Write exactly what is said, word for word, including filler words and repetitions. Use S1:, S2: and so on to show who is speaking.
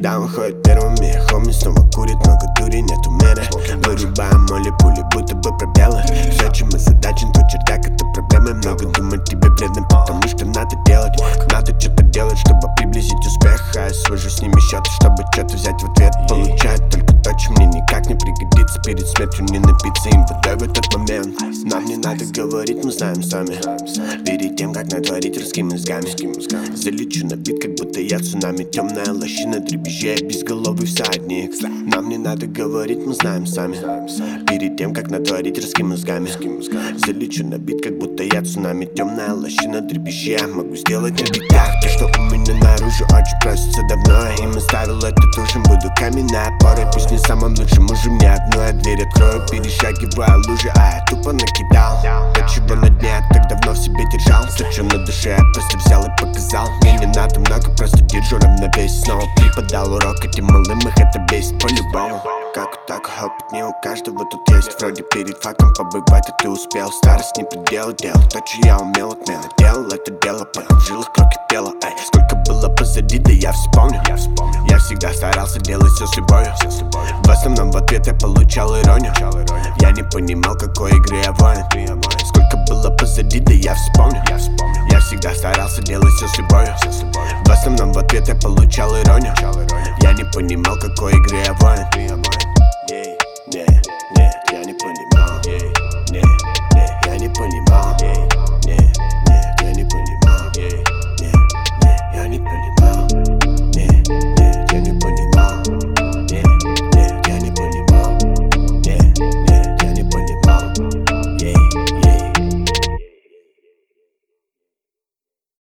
S1: Когда он ходит первыми, хоми снова курит, много дури, нет умеры. Вырубаем моли пули, будто бы пробелы. Все, чем мы задачен, то чердак, это проблемы. Много думать тебе вредно, потому что надо делать. Надо что-то делать, чтобы приблизить успех. А я свожу с ними счеты, чтобы что-то взять в ответ. Получает только то, чем мне никак не пригодится. Перед смертью не напиться им водой в этот момент. Нам не надо говорить, мы знаем сами. Перед тем, как натворить русскими мозгами. Залечу на бит, как будто я цунами. Темная лощина, дребезжая, безголовый всадник. Нам не надо говорить, мы знаем сами. Перед тем, как натворить русскими мозгами. Залечу на бит, как будто я цунами. Темная лощина, дребезжая, могу сделать на битах. То, что у меня наружу, очень просится давно. Им оставил этот ужин, буду каменной опорой. Пусть не самым лучшим мужем, не одну я дверь открою. Перешагивая лужи, а я тупо накидал. То, чего на дне я так давно в себе держал. То, что на душе я просто взял и показал. Мне не надо много, просто держу равновесие. Снова преподал урок этим малым, их это бесит по-любому. Как так, опыт не у каждого тут есть. Вроде перед фактом побывать, а ты успел. Старость не предел, делал то, что я умел, отменно делал это дело, потом в жилах кровь кипела. Эй, сколько было позади, да я вспомню. Я вспомню. Я всегда старался делать все с любовью. В основном в ответ я получал иронию. Я не понимал, какой игры я воин. Сколько было позади, да я вспомню. Я вспомню. Я всегда старался делать все с любовью. В основном в ответ я получал иронию. Я не понимал, какой игры я воин. Yeah, yeah, yeah.